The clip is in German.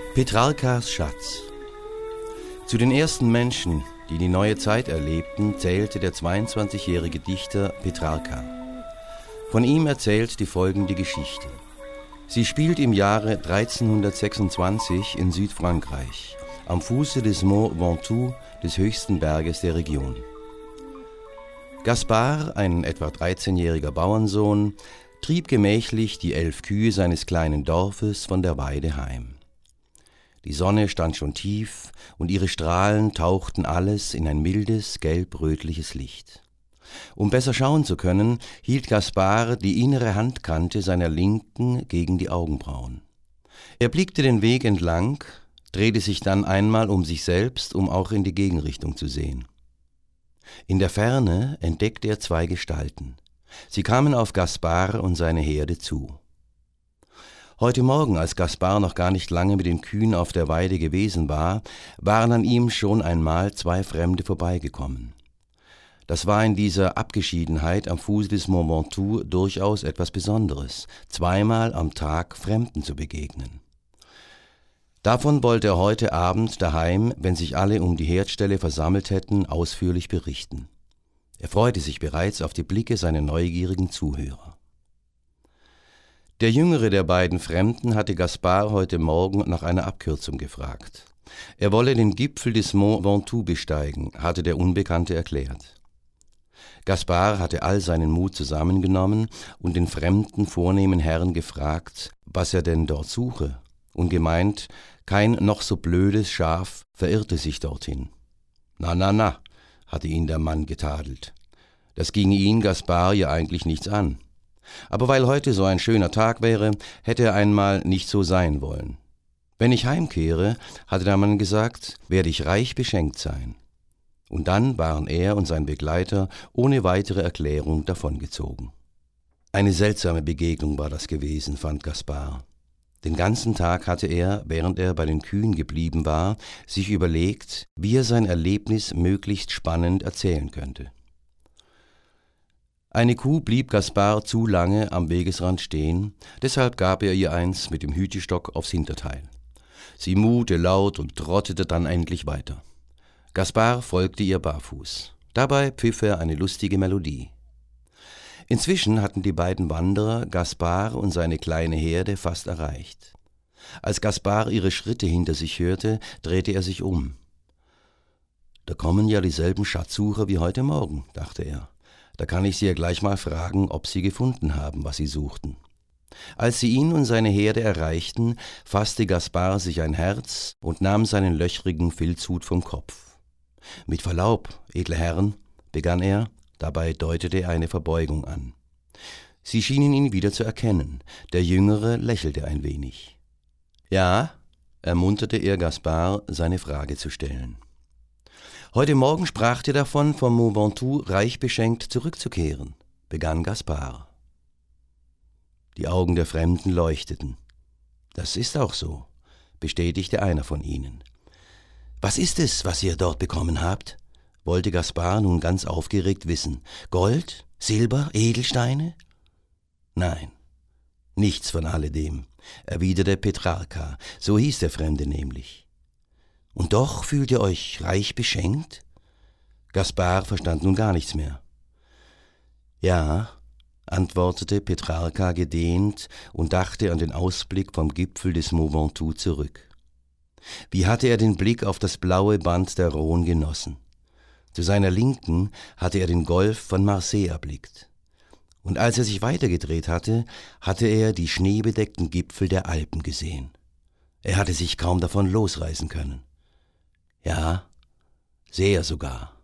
Petrarkas Schatz. Zu den ersten Menschen, die die neue Zeit erlebten, zählte der 22-jährige Dichter Petrarca. Von ihm erzählt die folgende Geschichte. Sie spielt im Jahre 1326 in Südfrankreich, am Fuße des Mont Ventoux, des höchsten Berges der Region. Gaspard, ein etwa 13-jähriger Bauernsohn, trieb gemächlich die 11 Kühe seines kleinen Dorfes von der Weide heim. Die Sonne stand schon tief und ihre Strahlen tauchten alles in ein mildes, gelb-rötliches Licht. Um besser schauen zu können, hielt Gaspard die innere Handkante seiner Linken gegen die Augenbrauen. Er blickte den Weg entlang, drehte sich dann einmal um sich selbst, um auch in die Gegenrichtung zu sehen. In der Ferne entdeckte er 2 Gestalten. Sie kamen auf Gaspard und seine Herde zu. Heute Morgen, als Gaspard noch gar nicht lange mit den Kühen auf der Weide gewesen war, waren an ihm schon einmal 2 Fremde vorbeigekommen. Das war in dieser Abgeschiedenheit am Fuße des Mont Ventoux durchaus etwas Besonderes, 2-mal am Tag Fremden zu begegnen. Davon wollte er heute Abend daheim, wenn sich alle um die Herdstelle versammelt hätten, ausführlich berichten. Er freute sich bereits auf die Blicke seiner neugierigen Zuhörer. Der jüngere der beiden Fremden hatte Gaspard heute Morgen nach einer Abkürzung gefragt. Er wolle den Gipfel des Mont Ventoux besteigen, hatte der Unbekannte erklärt. Gaspard hatte all seinen Mut zusammengenommen und den fremden, vornehmen Herrn gefragt, was er denn dort suche, und gemeint, kein noch so blödes Schaf verirrte sich dorthin. Na, hatte ihn der Mann getadelt. Das ginge ihn, Gaspard, ja eigentlich nichts an. Aber weil heute so ein schöner Tag wäre, hätte er einmal nicht so sein wollen. Wenn ich heimkehre, hatte der Mann gesagt, werde ich reich beschenkt sein. Und dann waren er und sein Begleiter ohne weitere Erklärung davongezogen. Eine seltsame Begegnung war das gewesen, fand Gaspard. Den ganzen Tag hatte er, während er bei den Kühen geblieben war, sich überlegt, wie er sein Erlebnis möglichst spannend erzählen könnte. Eine Kuh blieb Gaspard zu lange am Wegesrand stehen, deshalb gab er ihr eins mit dem Hütestock aufs Hinterteil. Sie muhte laut und trottete dann endlich weiter. Gaspard folgte ihr barfuß. Dabei pfiff er eine lustige Melodie. Inzwischen hatten die beiden Wanderer Gaspard und seine kleine Herde fast erreicht. Als Gaspard ihre Schritte hinter sich hörte, drehte er sich um. Da kommen ja dieselben Schatzsucher wie heute Morgen, dachte er. Da kann ich sie ja gleich mal fragen, ob sie gefunden haben, was sie suchten. Als sie ihn und seine Herde erreichten, fasste Gaspard sich ein Herz und nahm seinen löchrigen Filzhut vom Kopf. »Mit Verlaub, edle Herren«, begann er, dabei deutete er eine Verbeugung an. Sie schienen ihn wieder zu erkennen. Der Jüngere lächelte ein wenig. »Ja«, ermunterte er Gaspard, seine Frage zu stellen. »Heute Morgen spracht ihr davon, vom Mont Ventoux reich beschenkt zurückzukehren«, begann Gaspard. Die Augen der Fremden leuchteten. »Das ist auch so«, bestätigte einer von ihnen. »Was ist es, was ihr dort bekommen habt?« wollte Gaspard nun ganz aufgeregt wissen. »Gold? Silber? Edelsteine?« »Nein, nichts von alledem«, erwiderte Petrarca, so hieß der Fremde nämlich. »Und doch fühlt ihr euch reich beschenkt?« Gaspard verstand nun gar nichts mehr. »Ja«, antwortete Petrarca gedehnt und dachte an den Ausblick vom Gipfel des Mont Ventoux zurück. Wie hatte er den Blick auf das blaue Band der Rhône genossen? Zu seiner Linken hatte er den Golf von Marseille erblickt. Und als er sich weitergedreht hatte, hatte er die schneebedeckten Gipfel der Alpen gesehen. Er hatte sich kaum davon losreißen können. Ja, sehr sogar.